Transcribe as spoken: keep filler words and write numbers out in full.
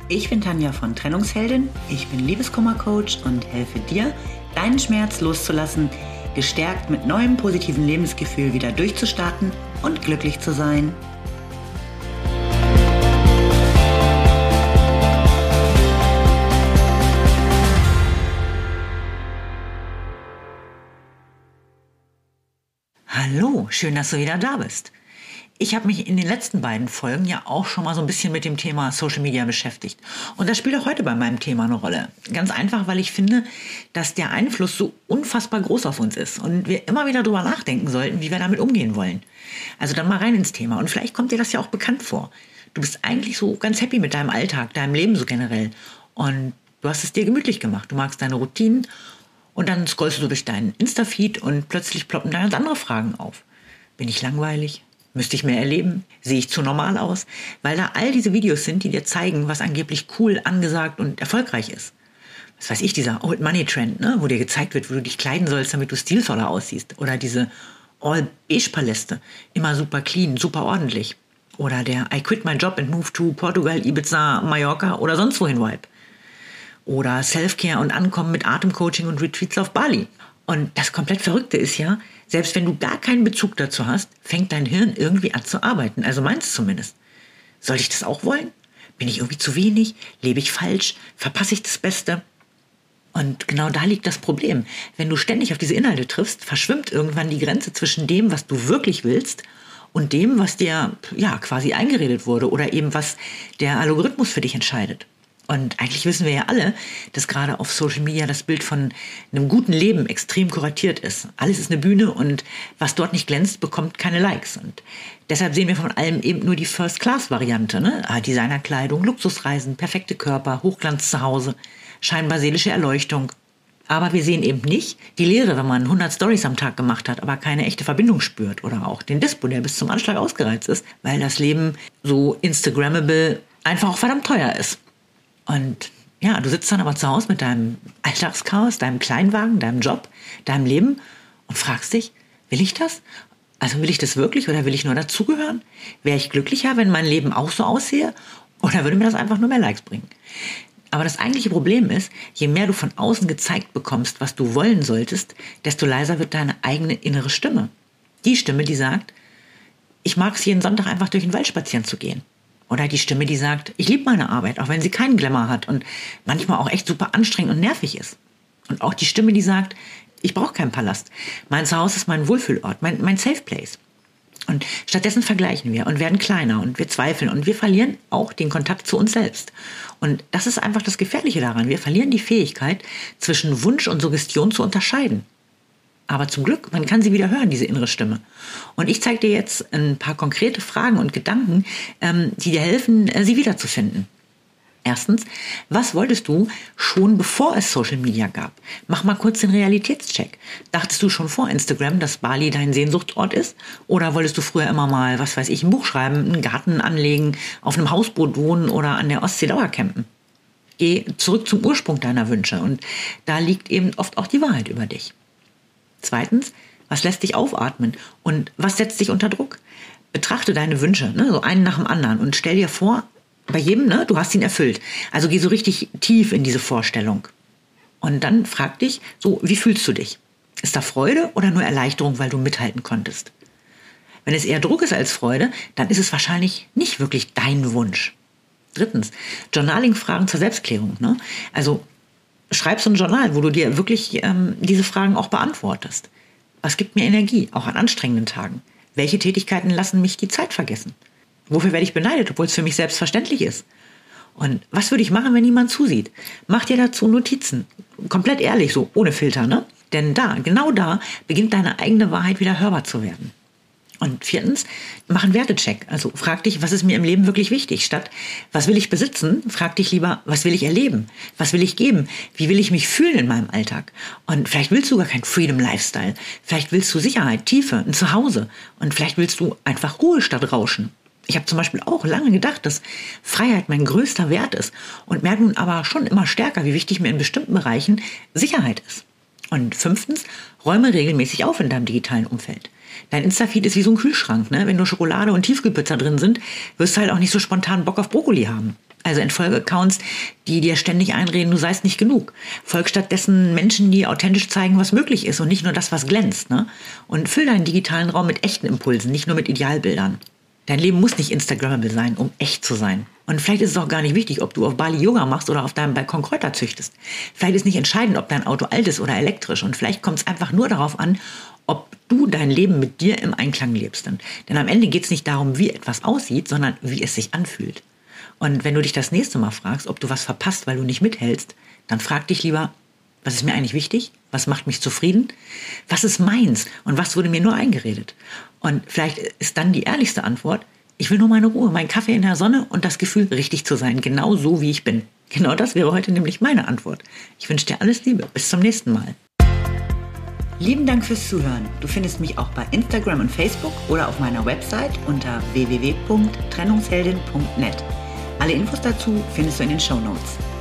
Ich bin Tanja von Trennungsheldin, ich bin Liebeskummer-Coach und helfe dir, deinen Schmerz loszulassen, gestärkt mit neuem positiven Lebensgefühl wieder durchzustarten und glücklich zu sein. Hallo, schön, dass du wieder da bist. Ich habe mich in den letzten beiden Folgen ja auch schon mal so ein bisschen mit dem Thema Social Media beschäftigt. Und das spielt auch heute bei meinem Thema eine Rolle. Ganz einfach, weil ich finde, dass der Einfluss so unfassbar groß auf uns ist und wir immer wieder darüber nachdenken sollten, wie wir damit umgehen wollen. Also dann mal rein ins Thema. Und vielleicht kommt dir das ja auch bekannt vor. Du bist eigentlich so ganz happy mit deinem Alltag, deinem Leben so generell. Und du hast es dir gemütlich gemacht. Du magst deine Routinen. Und dann scrollst du durch deinen Insta-Feed und plötzlich ploppen da ganz andere Fragen auf. Bin ich langweilig? Müsste ich mehr erleben? Sehe ich zu normal aus? Weil da all diese Videos sind, die dir zeigen, was angeblich cool, angesagt und erfolgreich ist. Was weiß ich, dieser Old Money Trend, ne? Wo dir gezeigt wird, wo du dich kleiden sollst, damit du stilvoller aussiehst. Oder diese All-Beige-Paläste. Immer super clean, super ordentlich. Oder der I quit my job and move to Portugal, Ibiza, Mallorca oder sonst wohin Vibe. Oder Self-Care und Ankommen mit Atemcoaching und Retreats auf Bali. Und das komplett Verrückte ist ja, selbst wenn du gar keinen Bezug dazu hast, fängt dein Hirn irgendwie an zu arbeiten. Also meins zumindest. Soll ich das auch wollen? Bin ich irgendwie zu wenig? Lebe ich falsch? Verpasse ich das Beste? Und genau da liegt das Problem. Wenn du ständig auf diese Inhalte triffst, verschwimmt irgendwann die Grenze zwischen dem, was du wirklich willst und dem, was dir ja quasi eingeredet wurde oder eben was der Algorithmus für dich entscheidet. Und eigentlich wissen wir ja alle, dass gerade auf Social Media das Bild von einem guten Leben extrem kuratiert ist. Alles ist eine Bühne und was dort nicht glänzt, bekommt keine Likes. Und deshalb sehen wir von allem eben nur die First-Class-Variante. Ne? Designerkleidung, Luxusreisen, perfekte Körper, Hochglanz zu Hause, scheinbar seelische Erleuchtung. Aber wir sehen eben nicht die Leere, wenn man hundert Stories am Tag gemacht hat, aber keine echte Verbindung spürt. Oder auch den Dispo, der bis zum Anschlag ausgereizt ist, weil das Leben so Instagrammable einfach auch verdammt teuer ist. Und ja, du sitzt dann aber zu Hause mit deinem Alltagschaos, deinem Kleinwagen, deinem Job, deinem Leben und fragst dich, will ich das? Also will ich das wirklich oder will ich nur dazugehören? Wäre ich glücklicher, wenn mein Leben auch so aussehe? Oder würde mir das einfach nur mehr Likes bringen? Aber das eigentliche Problem ist, je mehr du von außen gezeigt bekommst, was du wollen solltest, desto leiser wird deine eigene innere Stimme. Die Stimme, die sagt, ich mag es jeden Sonntag einfach durch den Wald spazieren zu gehen. Oder die Stimme, die sagt, ich liebe meine Arbeit, auch wenn sie keinen Glamour hat und manchmal auch echt super anstrengend und nervig ist. Und auch die Stimme, die sagt, ich brauche keinen Palast. Mein Zuhause ist mein Wohlfühlort, mein, mein Safe Place. Und stattdessen vergleichen wir und werden kleiner und wir zweifeln und wir verlieren auch den Kontakt zu uns selbst. Und das ist einfach das Gefährliche daran. Wir verlieren die Fähigkeit, zwischen Wunsch und Suggestion zu unterscheiden. Aber zum Glück, man kann sie wieder hören, diese innere Stimme. Und ich zeige dir jetzt ein paar konkrete Fragen und Gedanken, ähm, die dir helfen, äh, sie wiederzufinden. Erstens, was wolltest du schon bevor es Social Media gab? Mach mal kurz den Realitätscheck. Dachtest du schon vor Instagram, dass Bali dein Sehnsuchtsort ist? Oder wolltest du früher immer mal, was weiß ich, ein Buch schreiben, einen Garten anlegen, auf einem Hausboot wohnen oder an der Ostsee Dauercampen? Geh zurück zum Ursprung deiner Wünsche und da liegt eben oft auch die Wahrheit über dich. Zweitens, was lässt dich aufatmen und was setzt dich unter Druck? Betrachte deine Wünsche, ne, so einen nach dem anderen und stell dir vor, bei jedem, ne, du hast ihn erfüllt. Also geh so richtig tief in diese Vorstellung. Und dann frag dich, so, wie fühlst du dich? Ist da Freude oder nur Erleichterung, weil du mithalten konntest? Wenn es eher Druck ist als Freude, dann ist es wahrscheinlich nicht wirklich dein Wunsch. Drittens, Journaling-Fragen zur Selbstklärung. Ne? Also schreib so ein Journal, wo du dir wirklich ähm, diese Fragen auch beantwortest. Was gibt mir Energie, auch an anstrengenden Tagen? Welche Tätigkeiten lassen mich die Zeit vergessen? Wofür werde ich beneidet, obwohl es für mich selbstverständlich ist? Und was würde ich machen, wenn niemand zusieht? Mach dir dazu Notizen. Komplett ehrlich, so ohne Filter, ne? Denn da, genau da, beginnt deine eigene Wahrheit wieder hörbar zu werden. Und viertens, mach einen Wertecheck. Also frag dich, was ist mir im Leben wirklich wichtig? Statt, was will ich besitzen? Frag dich lieber, was will ich erleben? Was will ich geben? Wie will ich mich fühlen in meinem Alltag? Und vielleicht willst du gar kein Freedom Lifestyle. Vielleicht willst du Sicherheit, Tiefe, ein Zuhause. Und vielleicht willst du einfach Ruhe statt Rauschen. Ich habe zum Beispiel auch lange gedacht, dass Freiheit mein größter Wert ist und merke nun aber schon immer stärker, wie wichtig mir in bestimmten Bereichen Sicherheit ist. Und fünftens, räume regelmäßig auf in deinem digitalen Umfeld. Dein Insta-Feed ist wie so ein Kühlschrank, ne? Wenn nur Schokolade und Tiefkühlpizza drin sind, wirst du halt auch nicht so spontan Bock auf Brokkoli haben. Also entfolge Accounts, die dir ständig einreden, du seist nicht genug. Folg stattdessen Menschen, die authentisch zeigen, was möglich ist und nicht nur das, was glänzt. Ne? Und füll deinen digitalen Raum mit echten Impulsen, nicht nur mit Idealbildern. Dein Leben muss nicht Instagrammable sein, um echt zu sein. Und vielleicht ist es auch gar nicht wichtig, ob du auf Bali Yoga machst oder auf deinem Balkon Kräuter züchtest. Vielleicht ist nicht entscheidend, ob dein Auto alt ist oder elektrisch. Und vielleicht kommt es einfach nur darauf an, ob du dein Leben mit dir im Einklang lebst. Denn am Ende geht es nicht darum, wie etwas aussieht, sondern wie es sich anfühlt. Und wenn du dich das nächste Mal fragst, ob du was verpasst, weil du nicht mithältst, dann frag dich lieber, was ist mir eigentlich wichtig? Was macht mich zufrieden? Was ist meins? Und was wurde mir nur eingeredet? Und vielleicht ist dann die ehrlichste Antwort, ich will nur meine Ruhe, meinen Kaffee in der Sonne und das Gefühl, richtig zu sein, genau so, wie ich bin. Genau das wäre heute nämlich meine Antwort. Ich wünsche dir alles Liebe. Bis zum nächsten Mal. Lieben Dank fürs Zuhören. Du findest mich auch bei Instagram und Facebook oder auf meiner Website unter w w w punkt trennungsheldin punkt net. Alle Infos dazu findest du in den Shownotes.